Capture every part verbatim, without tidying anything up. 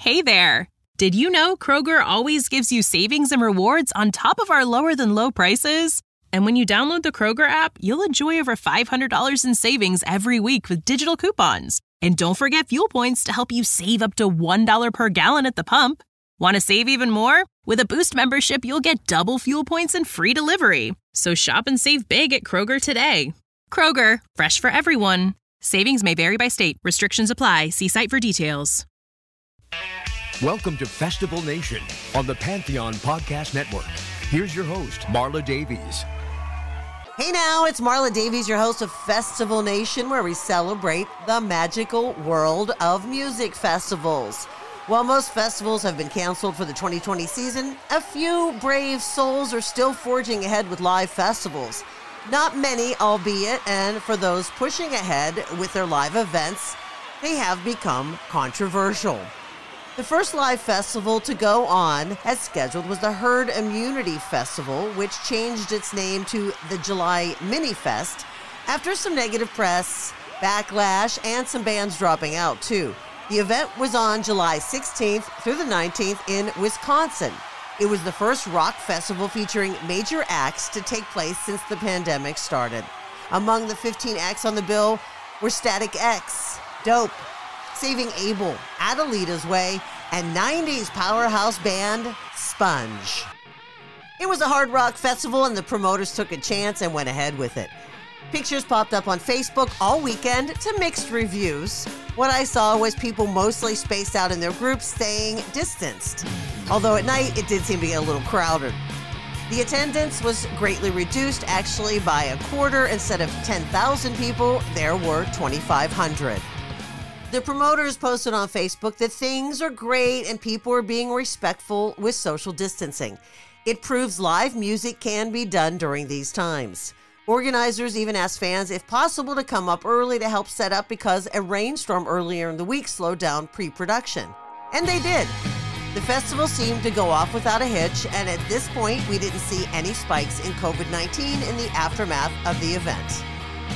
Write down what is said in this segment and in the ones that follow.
Hey there! Did you know Kroger always gives you savings and rewards on top of our lower-than-low prices? And when you download the Kroger app, you'll enjoy over five hundred dollars in savings every week with digital coupons. And don't forget fuel points to help you save up to one dollar per gallon at the pump. Want to save even more? With a Boost membership, you'll get double fuel points and free delivery. So shop and save big at Kroger today. Kroger, fresh for everyone. Savings may vary by state. Restrictions apply. See site for details. Welcome to Festival Nation on the Pantheon Podcast Network. Here's your host, Marla Davies. Hey now, it's Marla Davies, your host of Festival Nation, where we celebrate the magical world of music festivals. While most festivals have been canceled for the twenty twenty season, a few brave souls are still forging ahead with live festivals. Not many, albeit, and for those pushing ahead with their live events, they have become controversial. The first live festival to go on as scheduled was the Herd Immunity Festival, which changed its name to the July Mini Fest after some negative press, backlash, and some bands dropping out too. The event was on July sixteenth through the nineteenth in Wisconsin. It was the first rock festival featuring major acts to take place since the pandemic started. Among the fifteen acts on the bill were Static X, Dope, Saving Abel, Adelita's Way, and nineties powerhouse band Sponge. It was a hard rock festival and the promoters took a chance and went ahead with it. Pictures popped up on Facebook all weekend to mixed reviews. What I saw was people mostly spaced out in their groups, staying distanced. Although at night, it did seem to get a little crowded. The attendance was greatly reduced, actually by a quarter. Instead of ten thousand people, there were twenty-five hundred. The promoters posted on Facebook that things are great and people are being respectful with social distancing. It proves live music can be done during these times. Organizers even asked fans if possible to come up early to help set up because a rainstorm earlier in the week slowed down pre-production. And they did. The festival seemed to go off without a hitch, and at this point, we didn't see any spikes in covid nineteen in the aftermath of the event.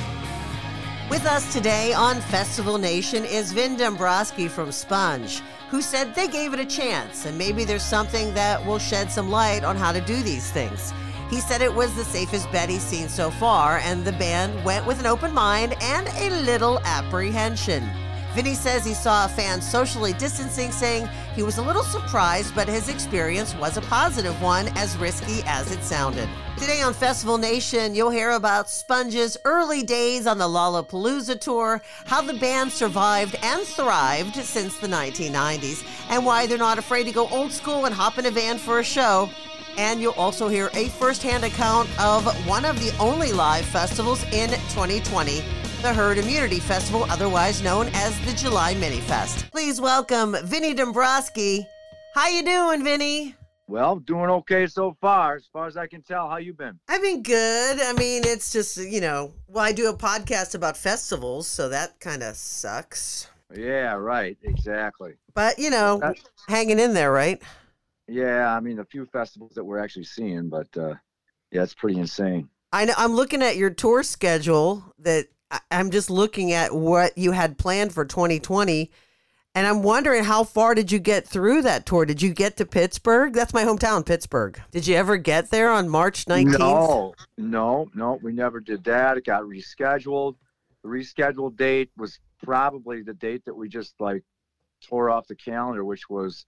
With us today on Festival Nation is Vin Dombrowski from Sponge, who said they gave it a chance, and maybe there's something that will shed some light on how to do these things. He said it was the safest bet he's seen so far, and the band went with an open mind and a little apprehension. Vinny says he saw fans socially distancing, saying he was a little surprised, but his experience was a positive one, as risky as it sounded. Today on Festival Nation, you'll hear about Sponge's early days on the Lollapalooza tour, how the band survived and thrived since the nineteen nineties, and why they're not afraid to go old school and hop in a van for a show. And you'll also hear a first-hand account of one of the only live festivals in twenty twenty, the Herd Immunity Festival, otherwise known as the July Mini Fest. Please welcome Vinny Dombrowski. How you doing, Vinny? Well, doing okay so far, as far as I can tell. How you been? I've been good. I mean, it's just, you know, well, I do a podcast about festivals, so that kind of sucks. Yeah, right, exactly. But, you know, That's... hanging in there, right? Yeah, I mean, a few festivals that we're actually seeing, but uh, yeah, it's pretty insane. I know, I'm looking at your tour schedule that I, I'm just looking at what you had planned for twenty twenty, and I'm wondering how far did you get through that tour? Did you get to Pittsburgh? That's my hometown, Pittsburgh. Did you ever get there on March nineteenth? No, no, no, we never did that. It got rescheduled. The rescheduled date was probably the date that we just like tore off the calendar, which was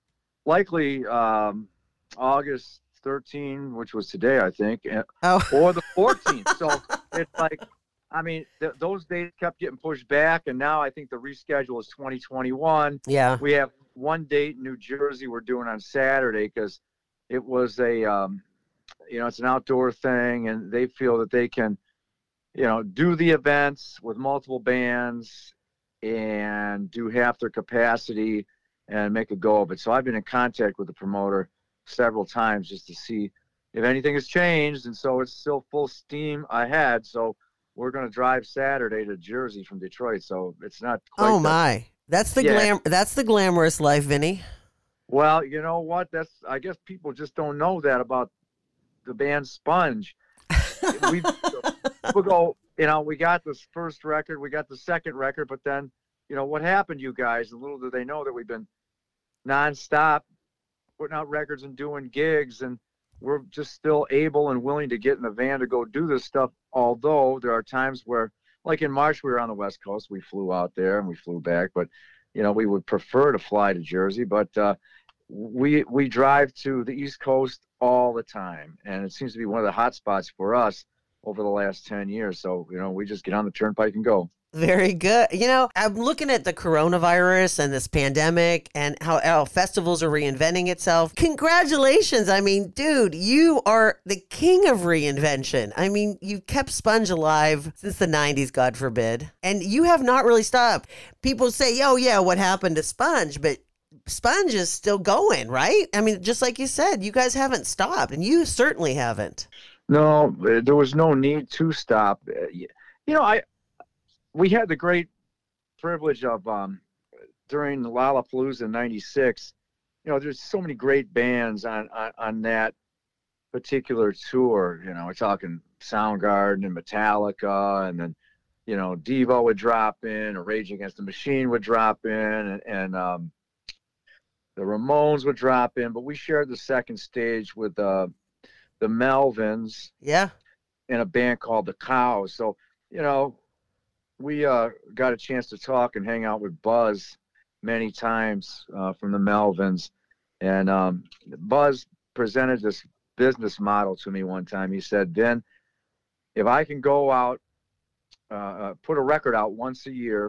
likely um, August thirteenth, which was today, I think, oh. or the fourteenth. So it's like, I mean, th- those dates kept getting pushed back, and now I think the reschedule is twenty twenty-one. Yeah. We have one date in New Jersey we're doing on Saturday because it was a, um, you know, it's an outdoor thing, and they feel that they can, you know, do the events with multiple bands and do half their capacity and make a go of it. So I've been in contact with the promoter several times just to see if anything has changed, and so it's still full steam ahead. So we're going to drive Saturday to Jersey from Detroit, so it's not quite Oh, the, my. That's the yeah. glam. That's the glamorous life, Vinny. Well, you know what? That's I guess people just don't know that about the band Sponge. we we go, you know, we got this first record, we got the second record, but then, you know, what happened, you guys? And little do they know that we've been nonstop, putting out records and doing gigs, and we're just still able and willing to get in the van to go do this stuff. Although there are times where, like in March, we were on the West Coast, we flew out there and we flew back, but you know, we would prefer to fly to Jersey, but uh, we we drive to the East Coast all the time, and it seems to be one of the hot spots for us over the last ten years. So, you know, we just get on the turnpike and go. Very good. You know, I'm looking at the coronavirus and this pandemic and how, how festivals are reinventing itself. Congratulations. I mean, dude, you are the king of reinvention. I mean, you've kept Sponge alive since the nineties, God forbid, and you have not really stopped. People say, oh, yeah, what happened to Sponge? But Sponge is still going, right? I mean, just like you said, you guys haven't stopped, and you certainly haven't. No, there was no need to stop. You know, I... we had the great privilege of, um, during Lollapalooza in ninety-six, you know, there's so many great bands on, on, on that particular tour. You know, we're talking Soundgarden and Metallica, and then, you know, Devo would drop in, or Rage Against the Machine would drop in, and, and um, the Ramones would drop in. But we shared the second stage with uh, the Melvins. Yeah. And a band called The Cows. So, you know, we uh, got a chance to talk and hang out with Buzz many times uh, from the Melvins. And um, Buzz presented this business model to me one time. He said, Ben, if I can go out, uh, put a record out once a year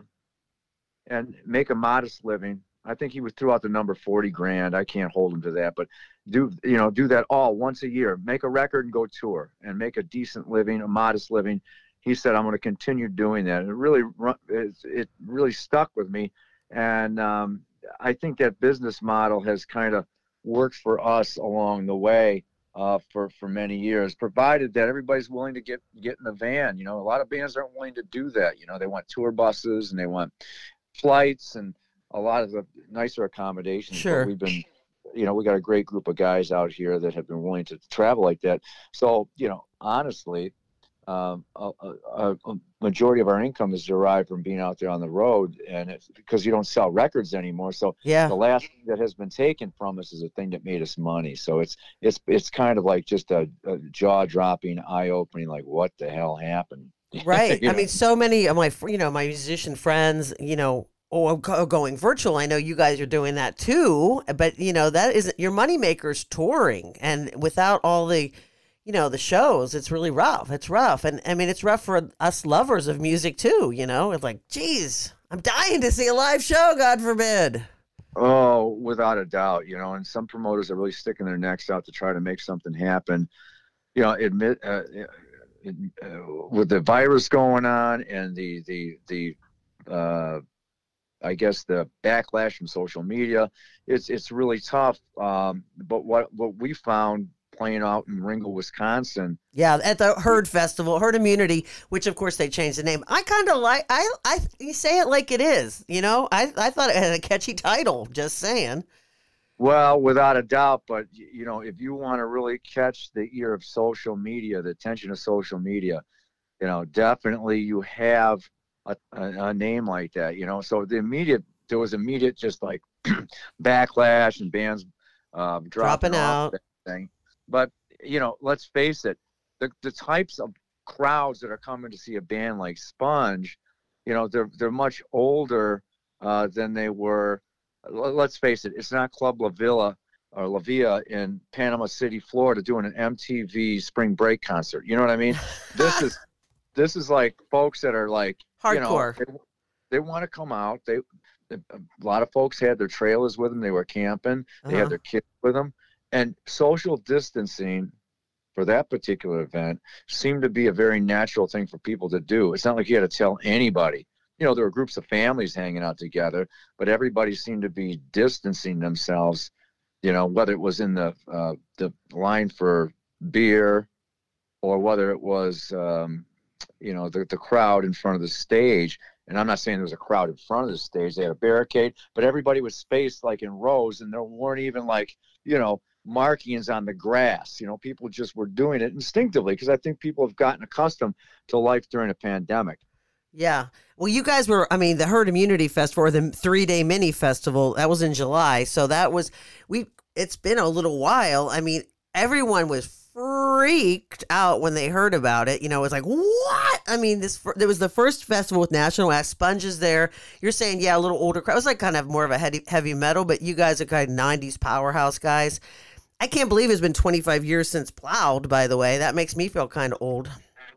and make a modest living, I think he was threw out the number forty grand. I can't hold him to that, but do, you know, do that all once a year, make a record and go tour and make a decent living, a modest living. He said, I'm going to continue doing that. And it really, it really stuck with me. And um, I think that business model has kind of worked for us along the way uh, for, for many years, provided that everybody's willing to get, get in the van. You know, a lot of bands aren't willing to do that. You know, they want tour buses and they want flights and a lot of the nicer accommodations. Sure. But we've been, you know, we got a great group of guys out here that have been willing to travel like that. So, you know, honestly, Um, a, a, a majority of our income is derived from being out there on the road, and it's because you don't sell records anymore. So yeah. The last thing that has been taken from us is a thing that made us money. So it's it's it's kind of like just a, a jaw-dropping, eye-opening, like what the hell happened? Right. You I know? mean, so many of my you know my musician friends, you know, oh, going virtual. I know you guys are doing that too, but you know that isn't your moneymaker's touring, and without all the you know, the shows, it's really rough. It's rough. And I mean, it's rough for us lovers of music too, you know, it's like, geez, I'm dying to see a live show, God forbid. Oh, without a doubt, you know, and some promoters are really sticking their necks out to try to make something happen. You know, admit, uh, it, uh, with the virus going on and the, the, the, uh, I guess the backlash from social media, it's, it's really tough. Um, but what, what we found playing out in Ringgold, Wisconsin. Yeah, at the Herd Festival, Herd Immunity, which of course they changed the name. I kind of like, I, I, you say it like it is, you know, I, I thought it had a catchy title, just saying. Well, without a doubt, but you know, if you want to really catch the ear of social media, the attention of social media, you know, definitely you have a, a, a name like that, you know, so the immediate, there was immediate just like backlash and bands uh, dropping, dropping off out. Thing. But, you know, let's face it, the, the types of crowds that are coming to see a band like Sponge, you know, they're they're much older uh, than they were. Let's face it, it's not Club La Villa or La Villa in Panama City, Florida, doing an M T V spring break concert. You know what I mean? This is this is like folks that are like, hardcore. You know, they, they want to come out. They, they a lot of folks had their trailers with them. They were camping. They Uh-huh. had their kids with them. And social distancing for that particular event seemed to be a very natural thing for people to do. It's not like you had to tell anybody. You know, there were groups of families hanging out together, but everybody seemed to be distancing themselves, you know, whether it was in the uh, the line for beer or whether it was, um, you know, the, the crowd in front of the stage. And I'm not saying there was a crowd in front of the stage. They had a barricade, but everybody was spaced like in rows, and there weren't even like, you know, markings on the grass. You know, people just were doing it instinctively because I think people have gotten accustomed to life during a pandemic. Yeah. Well, you guys were, I mean, the Herd Immunity Festival or the three day mini festival, that was in July. So that was, we, it's been a little while. I mean, everyone was freaked out when they heard about it. You know, it was like, what? I mean, this, there was the first festival with National Act, Sponges there. You're saying, yeah, a little older crowd. It was like kind of more of a heavy, heavy metal, but you guys are kind of nineties powerhouse guys. I can't believe it's been twenty-five years since Plowed, by the way. That makes me feel kind of old.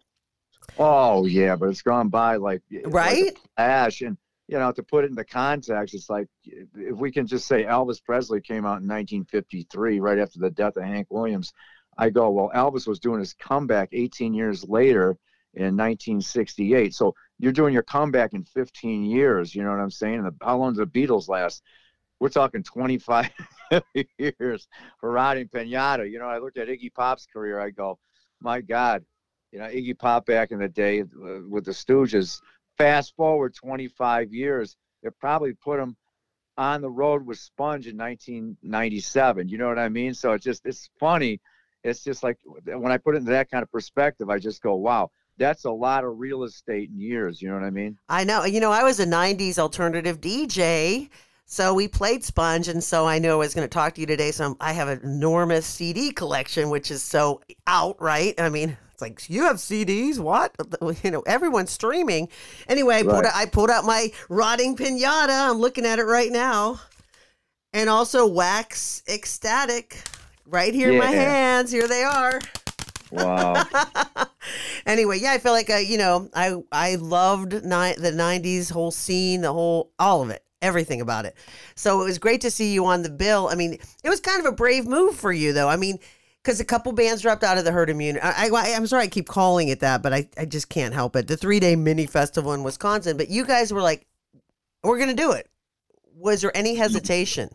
Oh yeah, but it's gone by like right like a flash. And you know, to put it into context, it's like if we can just say Elvis Presley came out in nineteen fifty-three, right after the death of Hank Williams. I go, well, Elvis was doing his comeback eighteen years later in nineteen sixty-eight. So you're doing your comeback in fifteen years. You know what I'm saying? And the, how long did the Beatles last? We're talking twenty-five years for Rodney Pinata. You know, I looked at Iggy Pop's career. I go, my God, you know, Iggy Pop back in the day uh, with the Stooges. Fast forward twenty-five years, it probably put him on the road with Sponge in nineteen ninety-seven. You know what I mean? So it's just, it's funny. It's just like when I put it into that kind of perspective, I just go, wow, that's a lot of real estate in years. You know what I mean? I know. You know, I was a nineties alternative D J. So we played Sponge, and so I knew I was going to talk to you today. So I'm, I have an enormous C D collection, which is so out, right? I mean, it's like, you have C Ds? What? You know, everyone's streaming. Anyway, I, right. pulled out, I pulled out my Rotting Pinata. I'm looking at it right now. And also Wax Ecstatic right here yeah. in my hands. Here they are. Wow. Anyway, yeah, I feel like, I, you know, I, I loved ni- the nineties whole scene, the whole, all of it. Everything about it. So it was great to see you on the bill. I mean, it was kind of a brave move for you, though. I mean, because a couple bands dropped out of the Herd Immunity. I, I, I'm sorry I keep calling it that, but I, I just can't help it. The three-day mini festival in Wisconsin. But you guys were like, we're going to do it. Was there any hesitation?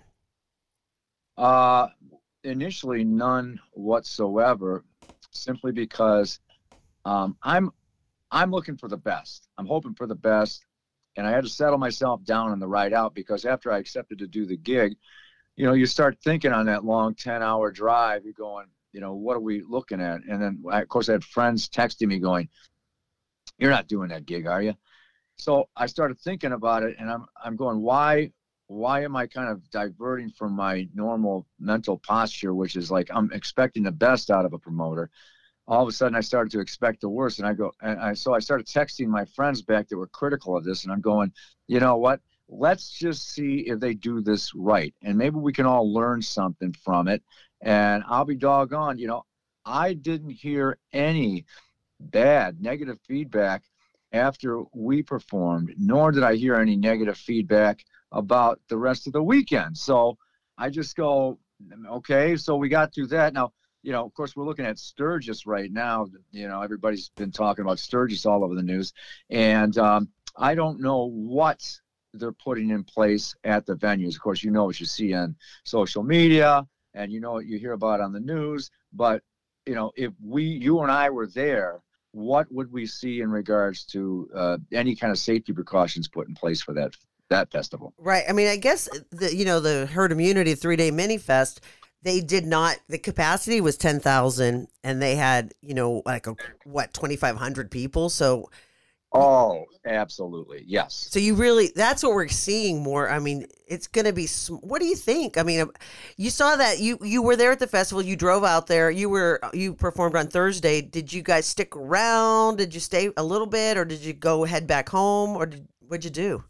Uh, initially, none whatsoever, simply because um, I'm I'm looking for the best. I'm hoping for the best. And I had to settle myself down on the ride out, because after I accepted to do the gig, you know, you start thinking on that long ten hour drive, you're going, you know, what are we looking at? And then, of course, I had friends texting me going, you're not doing that gig, are you? So I started thinking about it, and I'm, I'm going, why, why am I kind of diverting from my normal mental posture, which is like, I'm expecting the best out of a promoter. All of a sudden I started to expect the worst. And I go, and I, so I started texting my friends back that were critical of this. And I'm going, you know what, let's just see if they do this right. And maybe we can all learn something from it. And I'll be doggone, you know, I didn't hear any bad negative feedback after we performed, nor did I hear any negative feedback about the rest of the weekend. So I just go, okay, so we got through that. Now, you know, of course, we're looking at Sturgis right now. You know, everybody's been talking about Sturgis all over the news. And um, I don't know what they're putting in place at the venues. Of course, you know what you see on social media, and you know what you hear about on the news. But, you know, if we, you and I were there, what would we see in regards to uh, any kind of safety precautions put in place for that that festival? Right. I mean, I guess, the you know, the Herd Immunity three-day mini-fest, they did not, the capacity was ten thousand, and they had, you know, like, a, what, twenty-five hundred people. So. Oh, absolutely. Yes. So you really, that's what we're seeing more. I mean, it's going to be, what do you think? I mean, you saw that you, you were there at the festival, you drove out there, you were, you performed on Thursday. Did you guys stick around? Did you stay a little bit, or did you go head back home, or did, what'd you do?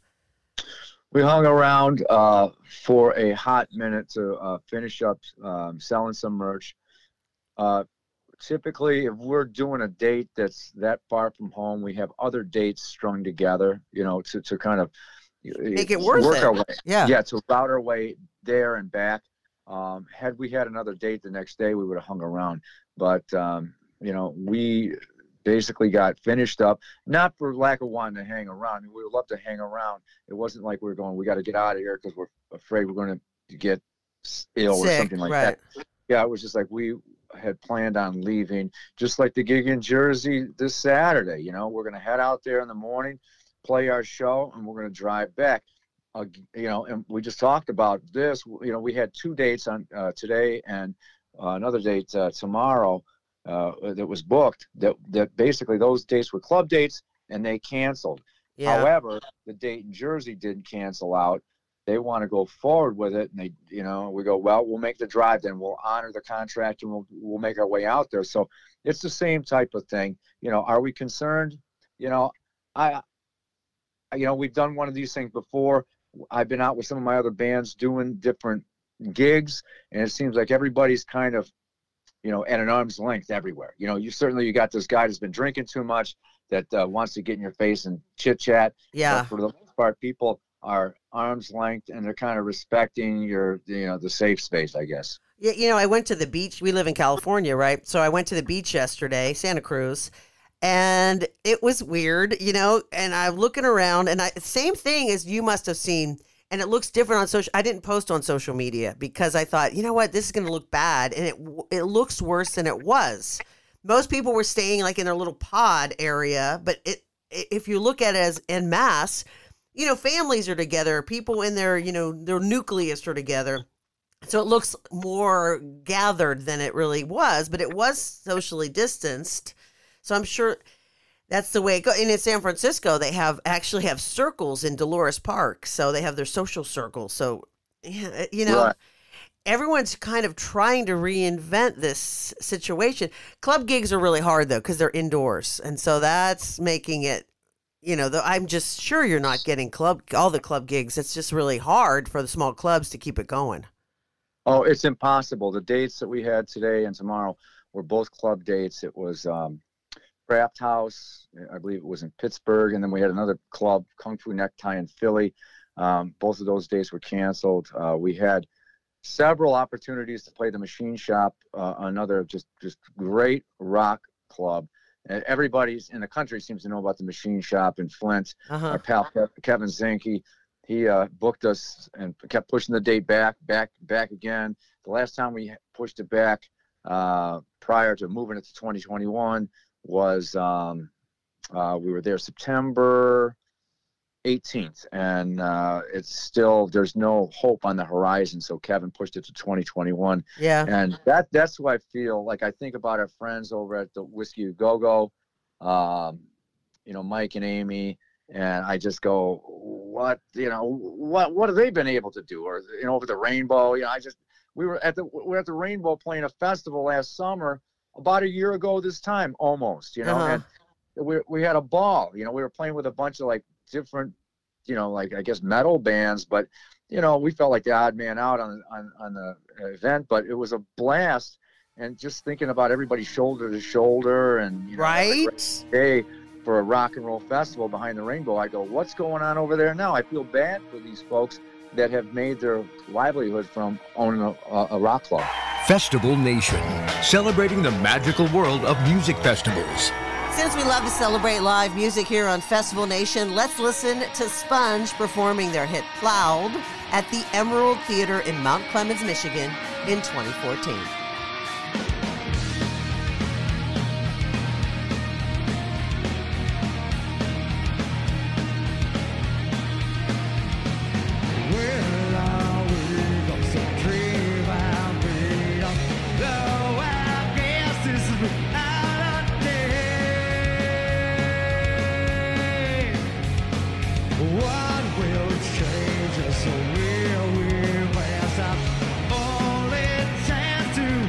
We hung around uh, for a hot minute to uh, finish up um, selling some merch. Uh, typically, if we're doing a date that's that far from home, we have other dates strung together, you know, to, to kind of make it worth work it. Our way. Yeah. Yeah, to route our way there and back. Um, had we had another date the next day, we would have hung around. But, um, you know, we basically got finished up, not for lack of wanting to hang around. I mean, we would love to hang around. It wasn't like we were going, we got to get out of here because we're afraid we're going to get ill Sick, or something like right. that. Yeah, it was just like we had planned on leaving, just like the gig in Jersey this Saturday. You know, we're going to head out there in the morning, play our show, and we're going to drive back. Uh, you know, and we just talked about this. You know, we had two dates on uh, today and uh, another date uh, tomorrow. Uh, that was booked, that that basically those dates were club dates, and they canceled. Yeah. However, the date in Jersey didn't cancel out. They want to go forward with it, and they, you know, we go, well, we'll make the drive, then we'll honor the contract, and we'll we'll make our way out there. So it's the same type of thing. You know, are we concerned? You know, I, you know, we've done one of these things before. I've been out with some of my other bands doing different gigs, and it seems like everybody's kind of, you know, at an arm's length everywhere. You know, you certainly you got this guy who's been drinking too much that uh, wants to get in your face and chit chat. Yeah. But for the most part, people are arm's length, and they're kind of respecting your, you know, the safe space, I guess. Yeah, you know, I went to the beach. We live in California, right? So I went to the beach yesterday, Santa Cruz, and it was weird, you know, and I'm looking around, and I same thing as you must have seen, and it looks different on social. I didn't post on social media because I thought, you know what, this is going to look bad, and it it looks worse than it was. Most people were staying like in their little pod area, but it if you look at it as en masse, you know, families are together, people in their, you know, their nucleus are together. So it looks more gathered than it really was, but it was socially distanced. So I'm sure that's the way it goes. And in San Francisco, they have actually have circles in Dolores Park. So they have their social circles. So, you know, right. Everyone's kind of trying to reinvent this situation. Club gigs are really hard, though, because they're indoors. And so that's making it, you know, the, I'm just sure you're not getting club all the club gigs. It's just really hard for the small clubs to keep it going. Oh, it's impossible. The dates that we had today and tomorrow were both club dates. It was um, Craft House, I believe it was in Pittsburgh, and then we had another club, Kung Fu Necktie, in Philly. Um, both of those dates were canceled. Uh, we had several opportunities to play the Machine Shop, uh, another just just great rock club. Everybody's in the country seems to know about the Machine Shop in Flint. Uh-huh. Our pal Kevin Zinke, he uh, booked us and kept pushing the date back, back, back again. The last time we pushed it back uh, prior to moving it to twenty twenty-one was um, uh, we were there September eighteenth, and uh, it's still, there's no hope on the horizon. So Kevin pushed it to twenty twenty-one. Yeah. And that that's who I feel like. I think about our friends over at the Whiskey A Go Go, um, you know, Mike and Amy, and I just go, what, you know, what what have they been able to do? Or, you know, over the Rainbow, you know, I just, we were at the, we were at the Rainbow playing a festival last summer, about a year ago this time, almost, you know, uh-huh. and we we had a ball. You know, we were playing with a bunch of like different, you know, like I guess metal bands, but you know, we felt like the odd man out on on on the event, but it was a blast. And just thinking about everybody shoulder to shoulder, and you know, right, hey, for a rock and roll festival behind the Rainbow, I go, what's going on over there now? I feel bad for these folks that have made their livelihood from owning a, a rock club. Festival Nation, celebrating the magical world of music festivals. Since we love to celebrate live music here on Festival Nation, let's listen to Sponge performing their hit Plowed at the Emerald Theater in Mount Clemens, Michigan in twenty fourteen. So will we pass up? Only chance to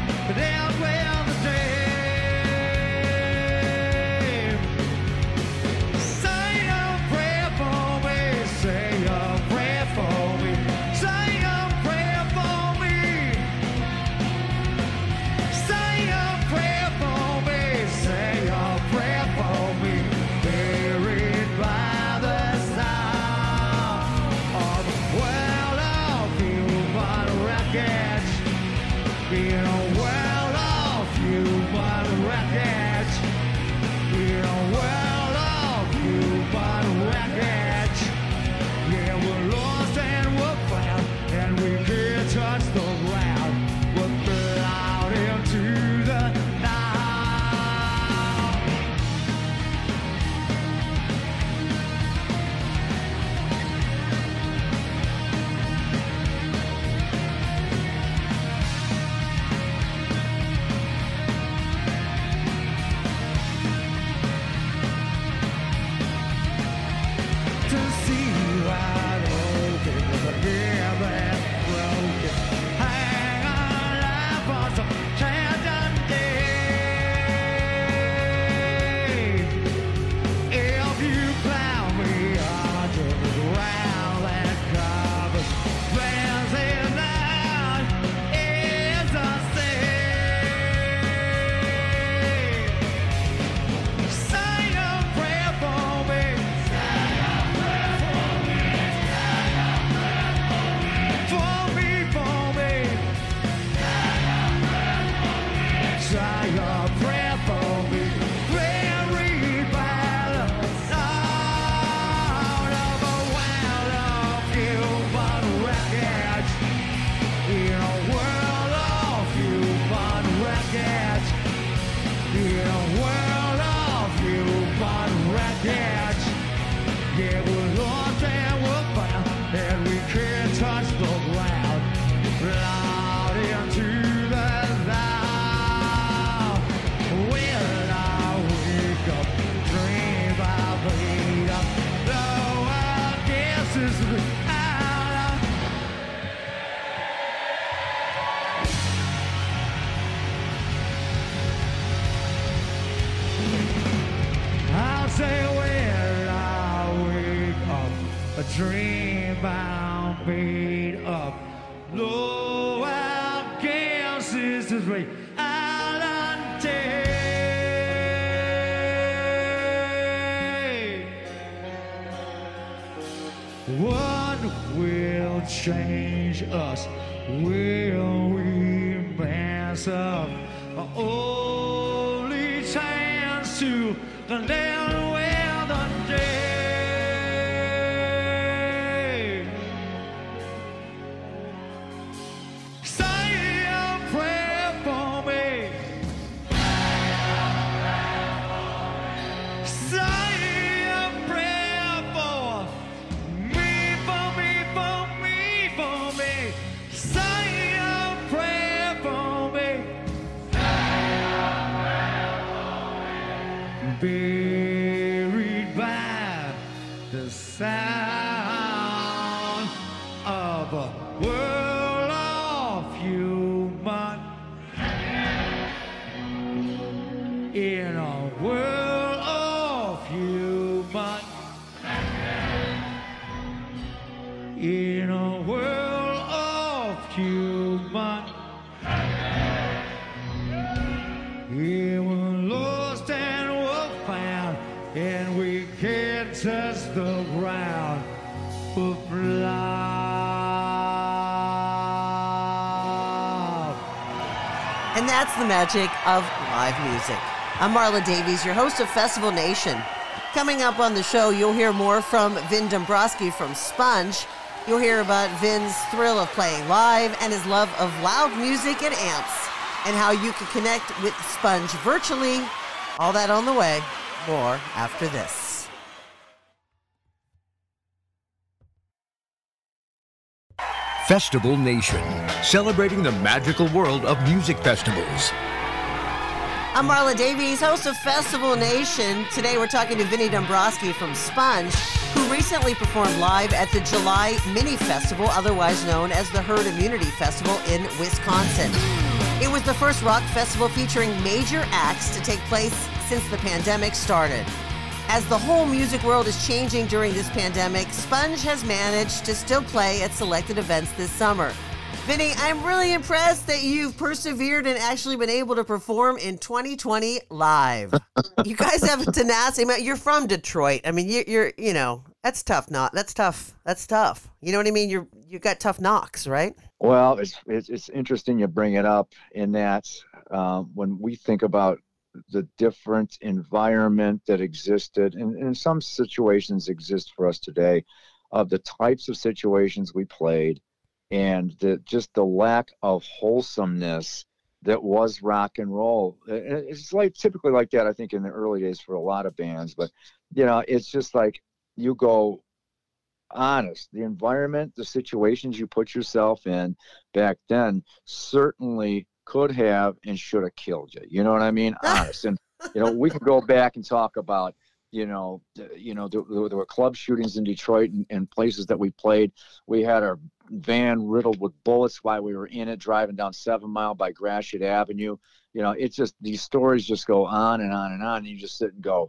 dream I'm made up. Low out gases is way I'll take. What will change us? Will we mess up? Our only chance to live with the day. Say a prayer for me. Say a prayer for me, for me, for me, for me. Say a prayer for me. Buried by the sound of a world of human, in a world of human, in a world of human. We were lost and were found, and we can't touch the ground of love. And that's the magic of live music. I'm Marla Davies, your host of Festival Nation. Coming up on the show, you'll hear more from Vin Dombrowski from Sponge. You'll hear about Vin's thrill of playing live and his love of loud music and amps, and how you can connect with Sponge virtually. All that on the way. More after this. Festival Nation, celebrating the magical world of music festivals. I'm Marla Davies, host of Festival Nation. Today we're talking to Vinny Dombrowski from Sponge, who recently performed live at the July Mini Festival, otherwise known as the Herd Immunity Festival in Wisconsin. It was the first rock festival featuring major acts to take place since the pandemic started. As the whole music world is changing during this pandemic, Sponge has managed to still play at selected events this summer. Vinny, I'm really impressed that you've persevered and actually been able to perform in twenty twenty live. You guys have a tenacity. You're from Detroit. I mean, you're, you're you know, that's tough. Not that's tough. That's tough. You know what I mean? You're you got tough knocks, right? Well, it's it's, it's interesting you bring it up in that um, when we think about the different environment that existed, and, and in some situations exist for us today, of the types of situations we played, and the just the lack of wholesomeness that was rock and roll. It's like typically like that, I think, in the early days for a lot of bands. But, you know, it's just like you go honest. The environment, the situations you put yourself in back then certainly could have and should have killed you. You know what I mean? Honest. And, you know, we could go back and talk about, you know, you know, there, there were club shootings in Detroit and, and places that we played. We had our van riddled with bullets while we were in it, driving down Seven Mile by Gratiot Avenue. You know, it's just, these stories just go on and on and on. And you just sit and go,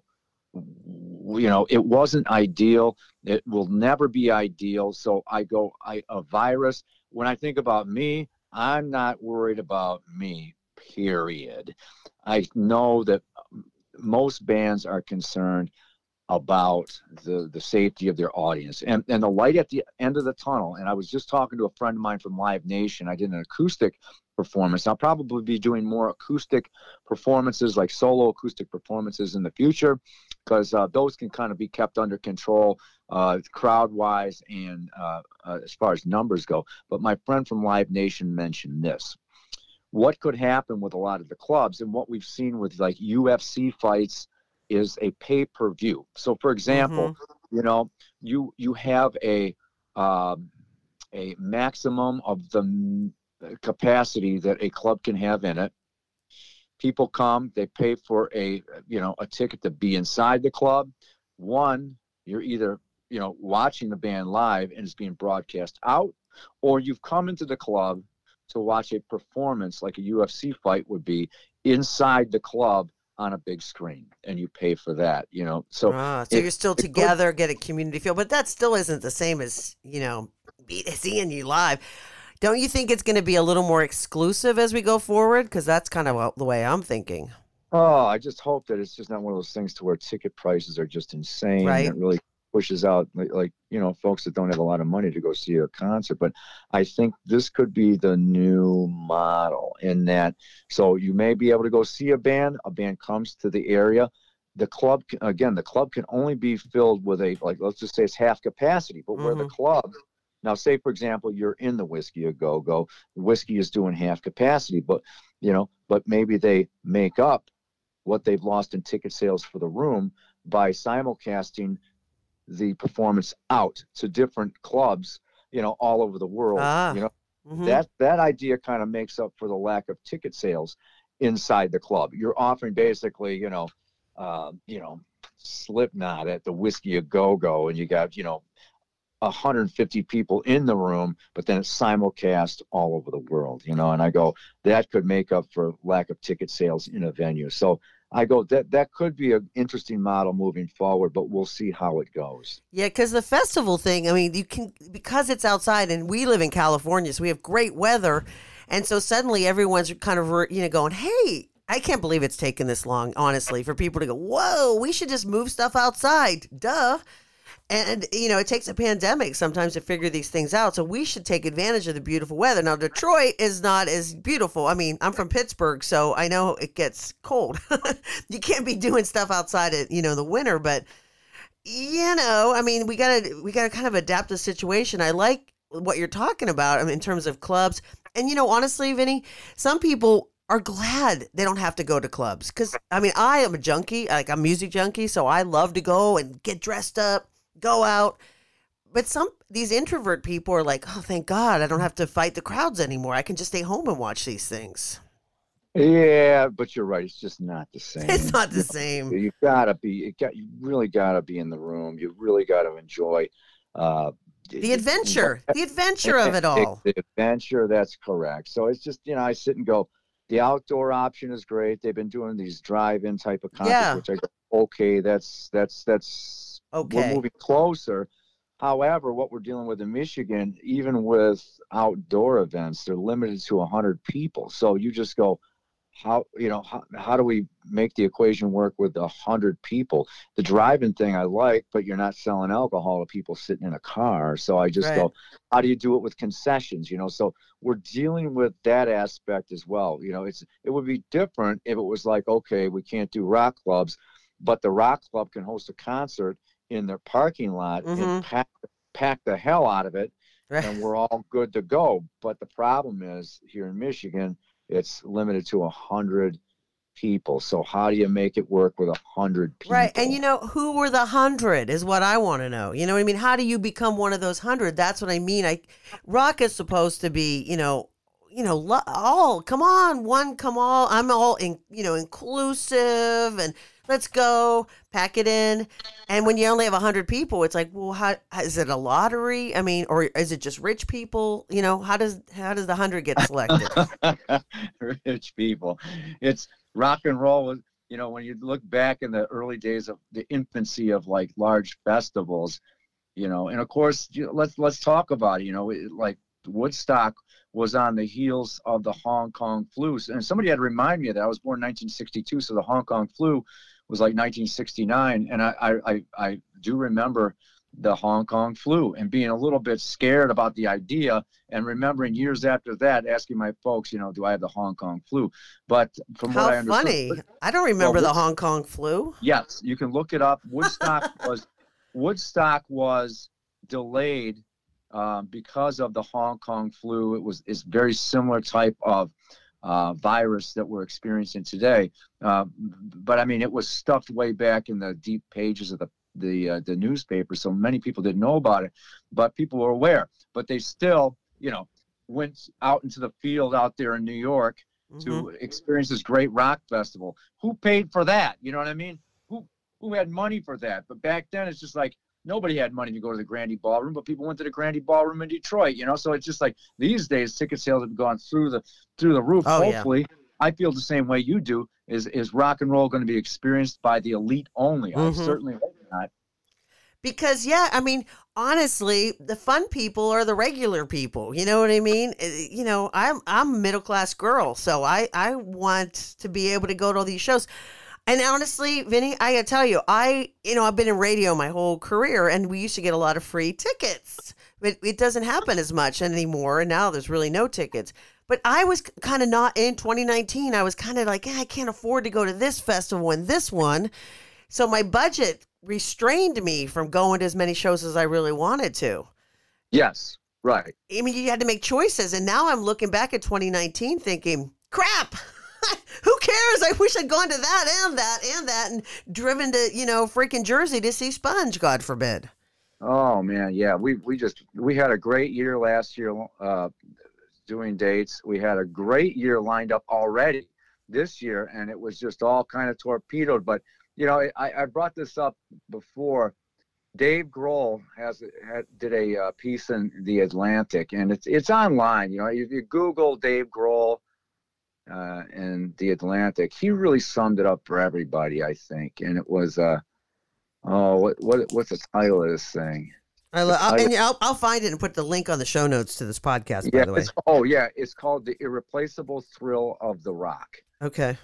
you know, it wasn't ideal. It will never be ideal. So I go, I, a virus. When I think about me, I'm not worried about me, period. I know that most bands are concerned about the, the safety of their audience and, and the light at the end of the tunnel. And I was just talking to a friend of mine from Live Nation. I did an acoustic performance. I'll probably be doing more acoustic performances, like solo acoustic performances in the future, because uh, those can kind of be kept under control uh, crowd-wise and uh, uh, as far as numbers go. But my friend from Live Nation mentioned this. What could happen with a lot of the clubs, and what we've seen with like U F C fights, is a pay-per-view. So, for example, mm-hmm. you know, you you have a um, a maximum of the capacity that a club can have in it. People come, they pay for a you know a ticket to be inside the club. One, you're either you know watching the band live and it's being broadcast out, or you've come into the club to watch a performance like a U F C fight would be inside the club on a big screen, and you pay for that, you know. So, ah, so it, you're still together, could, get a community feel, but that still isn't the same as, you know, seeing you live. Don't you think it's going to be a little more exclusive as we go forward? Because that's kind of the way I'm thinking. Oh, I just hope that it's just not one of those things to where ticket prices are just insane. Right. And it really pushes out, like, like, you know, folks that don't have a lot of money to go see a concert. But I think this could be the new model in that. So you may be able to go see a band. A band comes to the area. The club, again, the club can only be filled with a, like, let's just say it's half capacity. But Mm-hmm. where the club, now say, for example, you're in the Whiskey A Go Go. Whiskey is doing half capacity, but, you know, but maybe they make up what they've lost in ticket sales for the room by simulcasting the performance out to different clubs, you know, all over the world. Ah, you know, mm-hmm. that that idea kind of makes up for the lack of ticket sales inside the club. You're offering basically, you know, uh, you know, Slipknot at the Whiskey A Go Go, and you got, you know, one hundred fifty people in the room, but then it's simulcast all over the world, you know. And I go, that could make up for lack of ticket sales in a venue. So I go, that that could be an interesting model moving forward, but we'll see how it goes. Yeah, because the festival thing, I mean, you can, because it's outside, and we live in California, so we have great weather, and so suddenly everyone's kind of, you know, going, hey, I can't believe it's taken this long, honestly, for people to go, whoa, we should just move stuff outside, duh. And, you know, it takes a pandemic sometimes to figure these things out. So we should take advantage of the beautiful weather. Now, Detroit is not as beautiful. I mean, I'm from Pittsburgh, so I know it gets cold. You can't be doing stuff outside in, you know, the winter. But, you know, I mean, we got to we got to kind of adapt the situation. I like what you're talking about, I mean, in terms of clubs. And, you know, honestly, Vinny, some people are glad they don't have to go to clubs. Because, I mean, I am a junkie, like I'm a music junkie, so I love to go and get dressed up, go out. But some these introvert people are like, oh, thank God, I don't have to fight the crowds anymore. I can just stay home and watch these things. Yeah, but you're right. It's just not the same. It's not the you same. Know, you gotta be. You got. You really gotta be in the room. You really gotta enjoy uh, The adventure, the adventure of it all. The adventure. That's correct. So it's just, you know, I sit and go, the outdoor option is great. They've been doing these drive-in type of concerts, Yeah. which I go, okay, that's that's that's Okay. we're moving closer. However, what we're dealing with in Michigan, even with outdoor events, they're limited to one hundred people. So you just go, how, you know, how, how do we make the equation work with one hundred people? The driving thing I like, but you're not selling alcohol to people sitting in a car. So I just Right. go, how do you do it with concessions? You know, so we're dealing with that aspect as well. You know, it's it would be different if it was like, okay, we can't do rock clubs, but the rock club can host a concert in their parking lot Mhm. and pack pack the hell out of it, Right. and we're all good to go. But the problem is here in Michigan, it's limited to a hundred people. So how do you make it work with a hundred people? Right. And you know, who were the hundred is what I want to know. You know what I mean? How do you become one of those hundred? That's what I mean. I rock is supposed to be, you know, you know, lo- all come on, one, come all. I'm all in, you know, inclusive and let's go pack it in. And when you only have a hundred people, it's like, well, how is it a lottery? I mean, or is it just rich people? You know, how does how does the hundred get selected? Rich people. It's rock and roll was, you know, when you look back in the early days of the infancy of like large festivals, you know, and of course, you know, let's let's talk about it, you know, it, like Woodstock was on the heels of the Hong Kong flu. And somebody had to remind me of that. I was born in nineteen sixty-two, so the Hong Kong flu was like nineteen sixty-nine. And I, I, I, I do remember the Hong Kong flu and being a little bit scared about the idea, and remembering years after that asking my folks, you know, do I have the Hong Kong flu? But from How what I understood, funny. I don't remember Well, the Hong Kong flu. yes, you can look it up. Woodstock was Woodstock was delayed um, because of the Hong Kong flu. It was it's very similar type of uh, virus that we're experiencing today. Uh, but I mean, it was stuffed way back in the deep pages of the the uh, the newspaper, so many people didn't know about it, but people were aware. But they still, you know, went out into the field out there in New York to Mhm. experience this great rock festival. Who paid for that? You know what I mean? Who who had money for that? But back then, it's just like nobody had money to go to the Grandy Ballroom, but people went to the Grandy Ballroom in Detroit. You know, so it's just like these days, ticket sales have gone through the through the roof. Oh, yeah. Hopefully, I feel the same way you do. Is is rock and roll going to be experienced by the elite only? Mm-hmm. I certainly hope not. Because, yeah, I mean, honestly, the fun people are the regular people. You know what I mean? Uh, You know, I'm I'm a middle class girl, so I I want to be able to go to all these shows. And honestly, Vinny, I gotta tell you, I you know I've been in radio my whole career, and we used to get a lot of free tickets. But it doesn't happen as much anymore, and now there's really no tickets. But I was kind of not in twenty nineteen. I was kind of like, eh, I can't afford to go to this festival and this one. So my budget restrained me from going to as many shows as I really wanted to. Yes, right. I mean, you had to make choices. And now I'm looking back at twenty nineteen thinking, crap, who cares? I wish I'd gone to that and that and that and driven to, you know, freaking Jersey to see Sponge, God forbid. Oh man, yeah. We we just we had a great year last year uh, doing dates. We had a great year lined up already this year, and it was just all kind of torpedoed. But you know, I, I brought this up before. Dave Grohl has had, did a uh, piece in the Atlantic, and it's it's online. You know, if you Google Dave Grohl uh, and the Atlantic, he really summed it up for everybody, I think. And it was, uh, oh, what what what's the title of this thing? I lo- I'll, and I'll, I'll find it and put the link on the show notes to this podcast, by yeah, the way. It's, oh, yeah. It's called The Irreplaceable Thrill of the Rock. Okay.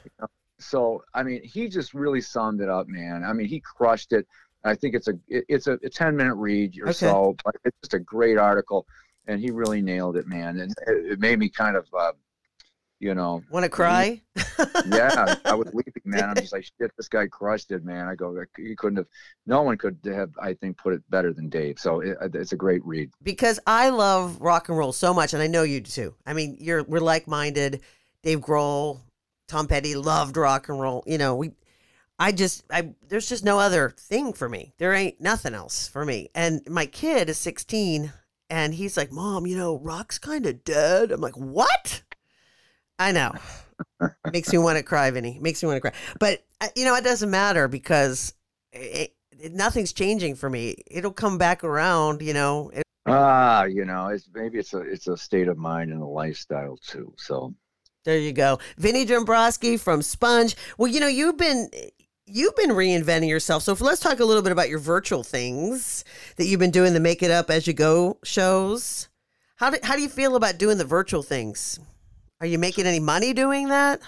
So, I mean, he just really summed it up, man. I mean, he crushed it. I think it's a it, it's a, a ten minute read or Okay. so, but it's just a great article, and he really nailed it, man. And it, it made me kind of, uh, you know, Want to cry? yeah, I was weeping, man. I'm just like, shit, this guy crushed it, man. I go, he couldn't have, no one could have, I think, put it better than Dave. So it, it's a great read. Because I love rock and roll so much, and I know you do too. I mean, you're we're like minded. Dave Grohl, Tom Petty loved rock and roll. You know, we. I just, I there's just no other thing for me. There ain't nothing else for me. And my kid is sixteen, and he's like, Mom, you know, rock's kind of dead. I'm like, what? I know. Makes me want to cry, Vinny. Makes me want to cry. But, uh, you know, it doesn't matter because it, it, nothing's changing for me. It'll come back around, you know. It, Ah, you know, it's maybe it's a it's a state of mind and a lifestyle too. So there you go. Vinny Dombrowski from Sponge. Well, you know, you've been you've been reinventing yourself. So if, let's talk a little bit about your virtual things that you've been doing, the Make It Up As You Go shows. How do, how do you feel about doing the virtual things? Are you making any money doing that?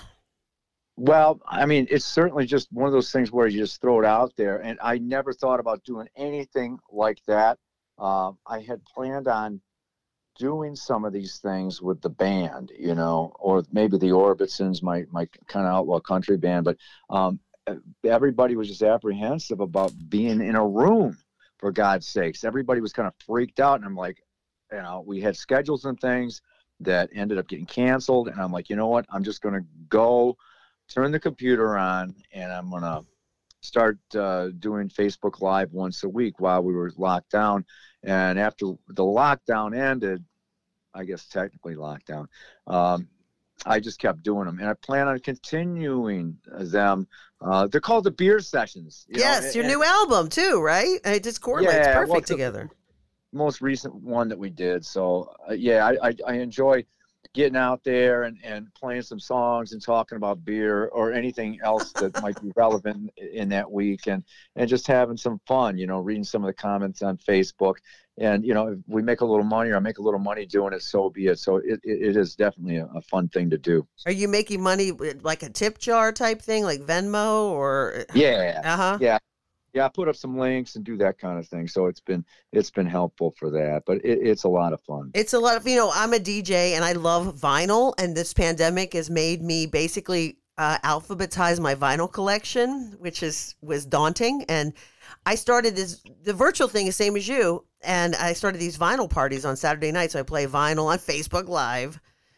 well, I mean, it's certainly just one of those things where you just throw it out there. And I never thought about doing anything like that. Uh, I had planned on doing some of these things with the band, you know, or maybe the Orbitsons, my my kind of outlaw country band. But um, everybody was just apprehensive about being in a room, for God's sakes. Everybody was kind of freaked out. And I'm like, you know, we had schedules and things that ended up getting canceled. And I'm like, you know what? I'm just going to go turn the computer on, and I'm going to start uh, doing Facebook Live once a week while we were locked down. And after the lockdown ended, I guess technically lockdown, um, I just kept doing them. And I plan on continuing them. Uh, they're called the Beer Sessions. You Yes, know? your and, new album too, right? It just correlates Yeah, perfect well, it's a- together. most recent one that we did. So uh, yeah, I, I, I enjoy getting out there and, and playing some songs and talking about beer or anything else that might be relevant in that week, and, and just having some fun, you know, reading some of the comments on Facebook. And, you know, if we make a little money or I make a little money doing it, so be it. So it, it, it is definitely a, a fun thing to do. Are you making money with like a tip jar type thing, like Venmo or? Yeah. Uh-huh. Yeah. Yeah. I put up some links and do that kind of thing. So it's been, it's been helpful for that, but it, it's a lot of fun. It's a lot of, you know, I'm a D J and I love vinyl, and this pandemic has made me basically uh, alphabetize my vinyl collection, which is was daunting. And I started this, the virtual thing is same as you. And I started these vinyl parties on Saturday nights. So I play vinyl on Facebook Live.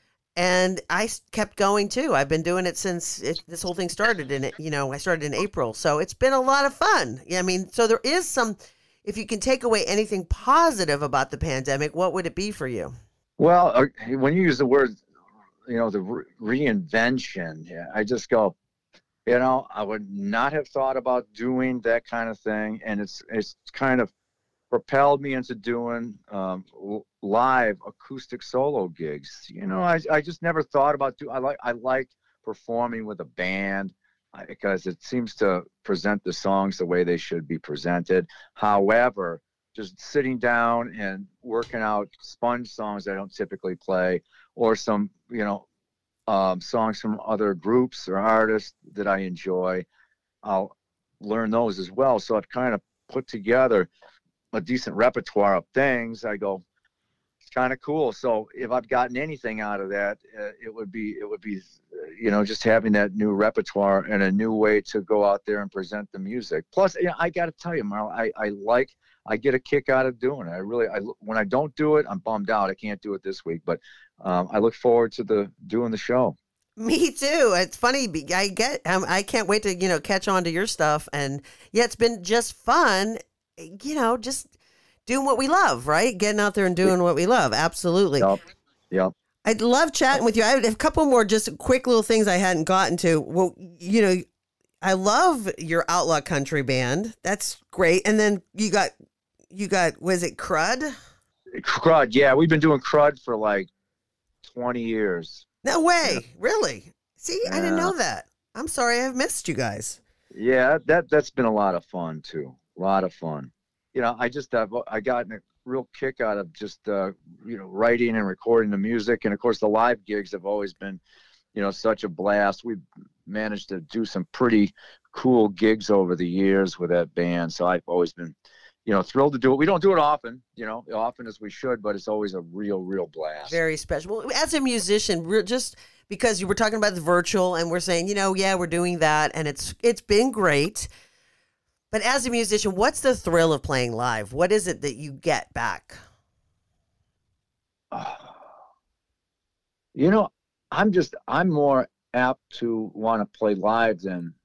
And I s- kept going too. I've been doing it since it, this whole thing started in it. You know, I started in April. So it's been a lot of fun. Yeah, I mean, so there is some, if you can take away anything positive about the pandemic, what would it be for you? Well, uh, when you use the word, you know, the re- reinvention, yeah, I just go, you know, I would not have thought about doing that kind of thing. And it's, it's kind of propelled me into doing um, l- live acoustic solo gigs. You know, I, I just never thought about do. I like, I like performing with a band I- because it seems to present the songs the way they should be presented. However, just sitting down and working out sponge songs I don't typically play, or some, you know, um, songs from other groups or artists that I enjoy, I'll learn those as well. So I've kind of put together a decent repertoire of things. I go, it's kind of cool. So if I've gotten anything out of that, uh, it would be, it would be, uh, you know, just having that new repertoire and a new way to go out there and present the music. Plus, you know, I got to tell you, Marla, I, I like, I get a kick out of doing it. I really, I, when I don't do it, I'm bummed out. I can't do it this week, but um, I look forward to the doing the show. Me too. It's funny. be- I get. Um, I can't wait to you know catch on to your stuff, and yeah, it's been just fun. You know, just doing what we love, right? Getting out there and doing what we love. Absolutely. Yep. Yep. I'd love chatting with you. I have a couple more just quick little things I hadn't gotten to. Well, you know, I love your Outlaw Country band. That's great. And then you got, you got, was it Crud? Crud. Yeah. We've been doing Crud for like twenty years. No way. Really? See, I didn't Yeah. know that. I'm sorry. I've missed you guys. Yeah. That, that's been a lot of fun too. A lot of fun. You know, I just have, I got a real kick out of just, uh, you know, writing and recording the music. And of course the live gigs have always been, you know, such a blast. We've managed to do some pretty cool gigs over the years with that band. So I've always been, you know, thrilled to do it. We don't do it often, you know, often as we should, but it's always a real, real blast. Very special. Well, as a musician, we're just because you were talking about the virtual and we're saying, you know, yeah, we're doing that and it's it's been great. But as a musician, what's the thrill of playing live? What is it that you get back? You know, I'm just, I'm more apt to want to play live than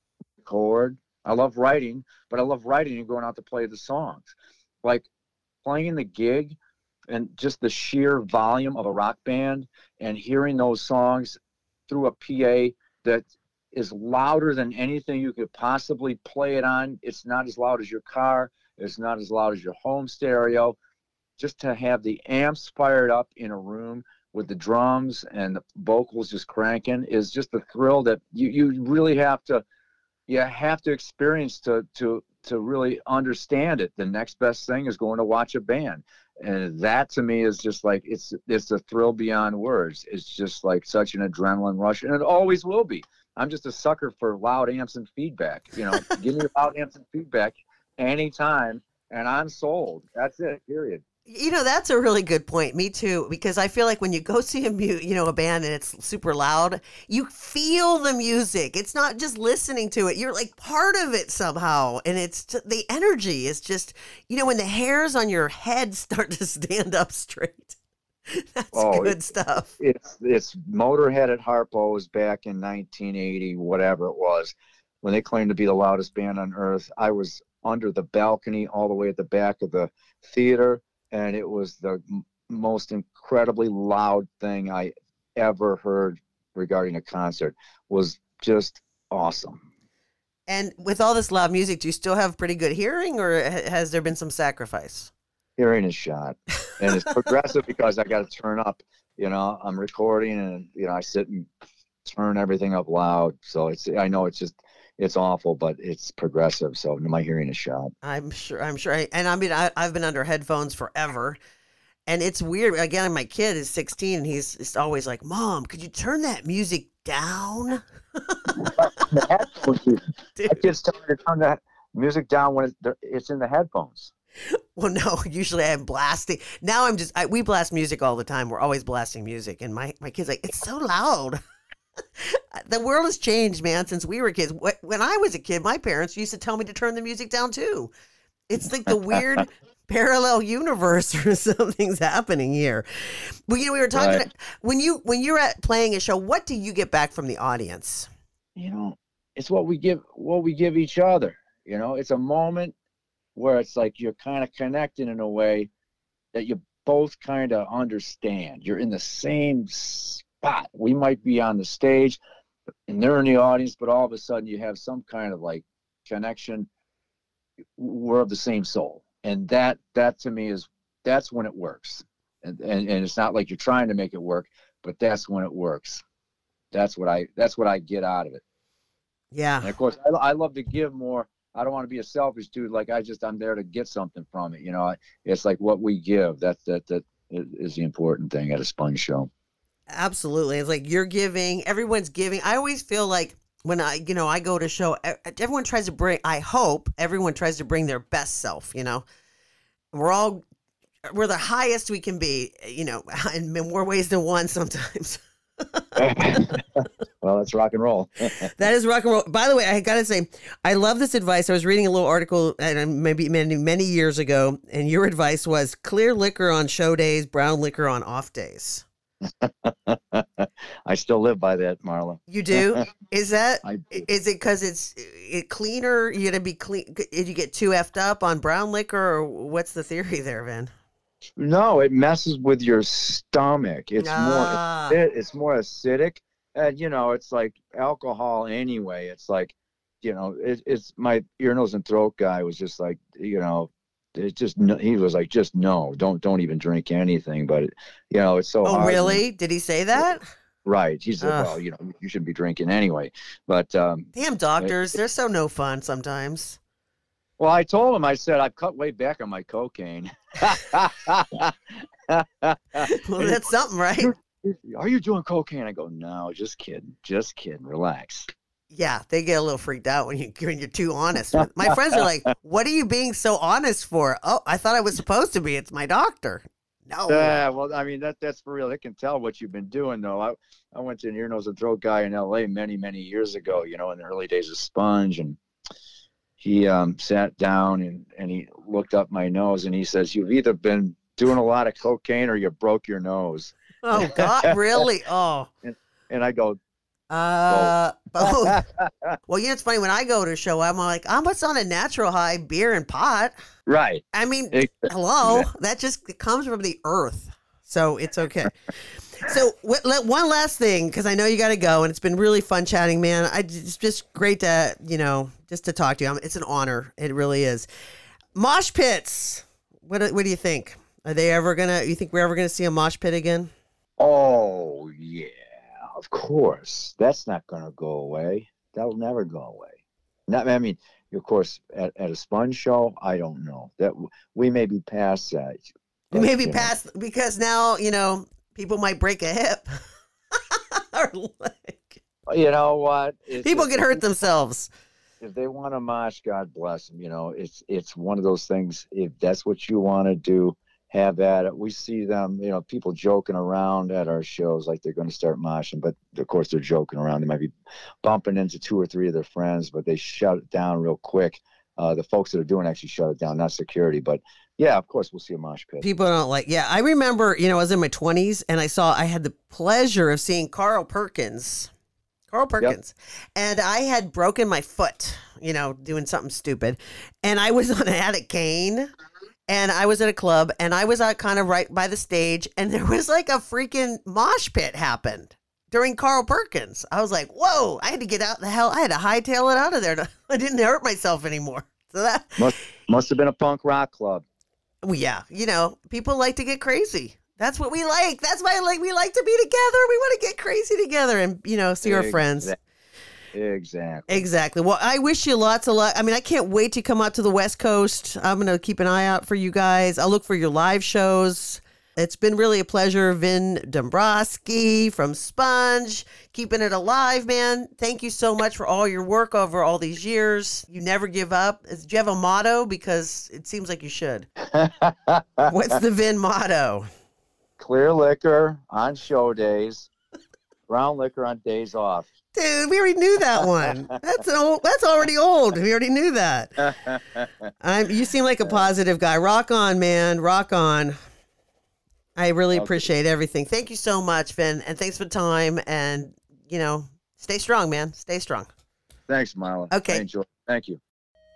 record. I love writing, but I love writing and going out to play the songs. Like playing the gig and just the sheer volume of a rock band and hearing those songs through a P A that is louder than anything you could possibly play it on. It's not as loud as your car. It's not as loud as your home stereo. Just to have the amps fired up in a room with the drums and the vocals just cranking is just a thrill that you, you really have to, you have to experience to, to, to really understand it. The next best thing is going to watch a band. And that to me is just like, it's, it's a thrill beyond words. It's just like such an adrenaline rush, and it always will be. I'm just a sucker for loud amps and feedback. You know, give me loud amps and feedback anytime, and I'm sold. That's it, period. You know, that's a really good point. Me too, because I feel like when you go see a mu- you know, a band and it's super loud, you feel the music. It's not just listening to it. You're like part of it somehow. And it's t- the energy is just, you know, when the hairs on your head start to stand up straight. That's Oh, good it- stuff. It's it's Motorhead at Harpo's back in nineteen eighty, whatever it was, when they claimed to be the loudest band on earth. I was under the balcony all the way at the back of the theater, and it was the m- most incredibly loud thing I ever heard regarding a concert. Was just awesome. And with all this loud music, do you still have pretty good hearing, or ha- has there been some sacrifice? Hearing is shot, and it's progressive because I got to turn up. You know, I'm recording, and you know, I sit and turn everything up loud. So it's, I know it's just, it's awful, but it's progressive. So my hearing is shot. I'm sure. I'm sure. I, and I mean, I, I've been under headphones forever, and it's weird. Again, my kid is sixteen, and he's just always like, "Mom, could you turn that music down?" The headphones, Dude. my kids tell me to turn that music down when it's, it's in the headphones. Well, no. Usually, I'm blasting. Now I'm just. I, we blast music all the time. We're always blasting music, and my my kid's like, "It's so loud." The world has changed, man, since we were kids. Wh- When I was a kid, my parents used to tell me to turn the music down too. It's like the weird parallel universe or something's happening here. Well, you know, we were talking Right. when you when you're at playing a show. What do you get back from the audience? You know, it's what we give, what we give each other. You know, it's a moment where it's like you're kind of connecting in a way that you both kind of understand. You're in the same spot. We might be on the stage and they're in the audience, but all of a sudden you have some kind of like connection. We're of the same soul. And that, that to me is, that's when it works. And, and, and it's not like you're trying to make it work, but that's when it works. that's what I that's what I get out of it. Yeah. And of course, I, I love to give more. I don't want to be a selfish dude. Like I just I'm there to get something from it. You know, it's like what we give. That that that is the important thing at a Sponge show. Absolutely. It's like you're giving, everyone's giving. I always feel like when I, you know, I go to show, everyone tries to bring, I hope everyone tries to bring their best self, you know. We're all, we're the highest we can be, you know, in more ways than one sometimes. Well, that's rock and roll. That is rock and roll. By the way, I got to say, I love this advice. I was reading a little article and maybe many, many years ago, and your advice was clear liquor on show days, brown liquor on off days. I still live by that, Marla. You do? Is that, I do. Is it because it's it cleaner? You got to be clean. Did you get too effed up on brown liquor, or what's the theory there, Vin? No, it messes with your stomach. It's Ah. more, it's more acidic. And, you know, it's like alcohol anyway. It's like, you know, it, it's my ear, nose, and throat guy was just like, you know, it just, he was like, just no, don't, don't even drink anything. But, it, you know, it's so Oh, hard. really? Did he say that? Right. He said, Ugh. well, you know, you shouldn't be drinking anyway. But, um, Damn doctors. They're so no fun sometimes. well, I told him, I said, I've cut way back on my cocaine. Well, that's something, right? Are you doing cocaine? I go, no, just kidding. Just kidding. Relax. Yeah, they get a little freaked out when, you, when you're too honest. My friends are like, what are you being so honest for? Oh, I thought I was supposed to be. It's my doctor. No. Yeah, well, I mean, that that's for real. They can tell what you've been doing, though. I, I went to an ear, nose, and throat guy in L A many, many years ago, you know, in the early days of Sponge. And he um, sat down and, and he looked up my nose and he says, you've either been doing a lot of cocaine or you broke your nose. Oh, God, really? Oh. And, and I go, Uh, both. Well, you know, it's funny. When I go to a show, I'm like, I'm what's on a natural high, beer and pot. right. I mean, Exactly. hello, that just it comes from the earth. So it's okay. So what, let, one last thing, because I know you got to go, and it's been really fun chatting, man. I, it's just great to, you know, just to talk to you. I'm, it's an honor. It really is. Mosh pits. What, do- what do you think? Are they ever going to, you think we're ever going to see a mosh pit again? Oh, yeah, of course. That's not going to go away. That'll never go away. Not, I mean, of course, at, at a Sponge show, I don't know. That we may be past that. We may be you know. past, because now, you know, people might break a hip. Or leg. You know what? It's People just- get hurt themselves. If they want to mosh, God bless them. You know, it's it's one of those things. If that's what you want to do, have at it. We see them, you know, people joking around at our shows like they're going to start moshing, but of course they're joking around. They might be bumping into two or three of their friends, but they shut it down real quick. Uh, the folks that are doing it actually shut it down, not security. But yeah, of course we'll see a mosh pit. People don't like, yeah. I remember, you know, I was in my twenties and I saw, I had the pleasure of seeing Carl Perkins. Carl Perkins. And I had broken my foot, you know, doing something stupid. And I was on, I had a cane. And I was at a club and I was out kind of right by the stage and there was like a freaking mosh pit happened during Carl Perkins. I was like, whoa, I had to get out the hell. I had to hightail it out of there. I didn't hurt myself anymore. So that, Must must have been a punk rock club. well, yeah, you know, people like to get crazy. That's what we like. That's why like we like to be together. We want to get crazy together and, you know, see our friends. Exactly. Exactly. Exactly. Well, I wish you lots of luck. I mean, I can't wait to come out to the West Coast. I'm going to keep an eye out for you guys. I'll look for your live shows. It's been really a pleasure. Vin Dombrowski from Sponge, keeping it alive, man. Thank you so much for all your work over all these years. You never give up. Do you have a motto? Because it seems like you should. What's the Vin motto? Clear liquor on show days, brown liquor on days off. Dude, we already knew that one. That's an old. That's already old. We already knew that. I'm, you seem like a positive guy. Rock on, man. Rock on. I really Okay. appreciate everything. Thank you so much, Vin, and thanks for the time. And you know, stay strong, man. Stay strong. Thanks, Marla. Okay. I enjoy. Thank you.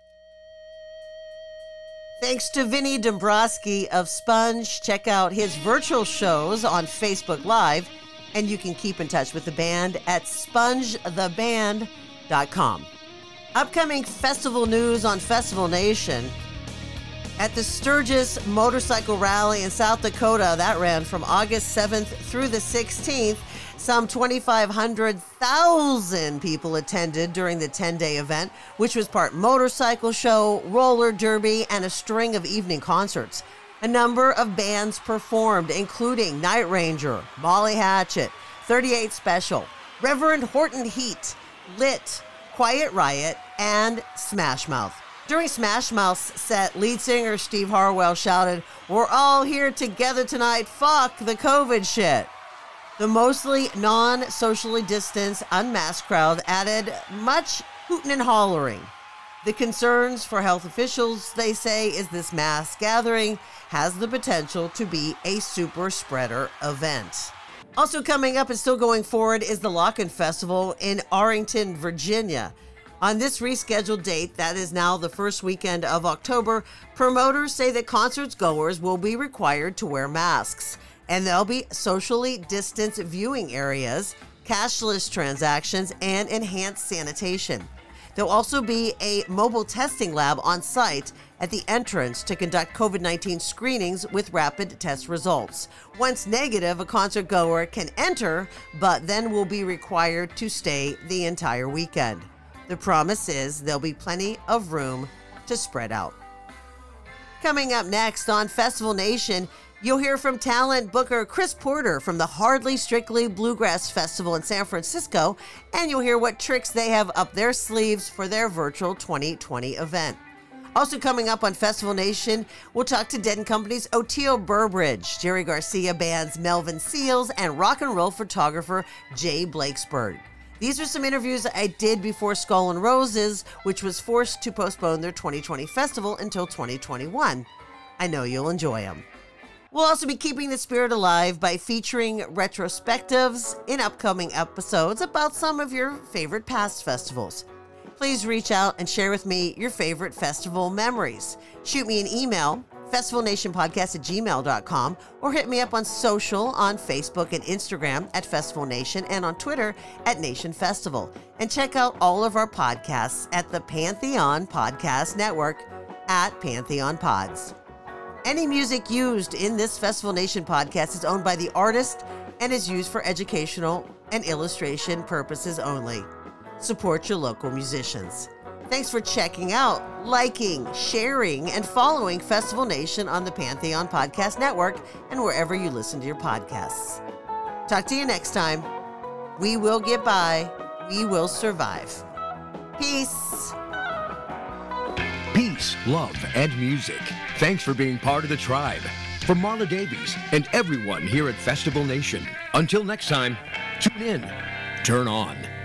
Thanks to Vinny Dombrowski of Sponge. Check out his virtual shows on Facebook Live, and you can keep in touch with the band at sponge the band dot com. Upcoming festival news on Festival Nation. At the Sturgis Motorcycle Rally in South Dakota, that ran from August seventh through the sixteenth, some twenty-five hundred thousand people attended during the ten-day event, which was part motorcycle show, roller derby, and a string of evening concerts. A number of bands performed, including Night Ranger, Molly Hatchet, thirty-eight Special, Reverend Horton Heat, Lit, Quiet Riot, and Smash Mouth. During Smash Mouth's set, lead singer Steve Harwell shouted, "We're all here together tonight, fuck the COVID shit." The mostly non-socially distanced, unmasked crowd added much hooting and hollering. The concerns for health officials, they say, is this mass gathering has the potential to be a super spreader event. Also coming up and still going forward is the Lock-In Festival in Arlington, Virginia. On this rescheduled date, that is now the first weekend of October, promoters say that concert goers will be required to wear masks, and there'll be socially distanced viewing areas, cashless transactions, and enhanced sanitation. There'll also be a mobile testing lab on site at the entrance to conduct COVID nineteen screenings with rapid test results. Once negative, a concert goer can enter, but then will be required to stay the entire weekend. The promise is there'll be plenty of room to spread out. Coming up next on Festival Nation, you'll hear from talent booker Chris Porter from the Hardly Strictly Bluegrass Festival in San Francisco, and you'll hear what tricks they have up their sleeves for their virtual twenty twenty event. Also coming up on Festival Nation, we'll talk to Dead and Company's Oteil Burbridge, Jerry Garcia Band's Melvin Seals, and rock and roll photographer Jay Blakesberg. These are some interviews I did before Skull and Roses, which was forced to postpone their twenty twenty festival until twenty twenty-one. I know you'll enjoy them. We'll also be keeping the spirit alive by featuring retrospectives in upcoming episodes about some of your favorite past festivals. Please reach out and share with me your favorite festival memories. Shoot me an email, festival nation podcast at gmail dot com, or hit me up on social on Facebook and Instagram at Festival Nation and on Twitter at Nation Festival. And check out all of our podcasts at the Pantheon Podcast Network at Pantheon Pods. Any music used in this Festival Nation podcast is owned by the artist and is used for educational and illustration purposes only. Support your local musicians. Thanks for checking out, liking, sharing, and following Festival Nation on the Pantheon Podcast Network and wherever you listen to your podcasts. Talk to you next time. We will get by. We will survive. Peace. Peace, love, and music. Thanks for being part of the tribe. From Marla Davies and everyone here at Festival Nation. Until next time, tune in, turn on.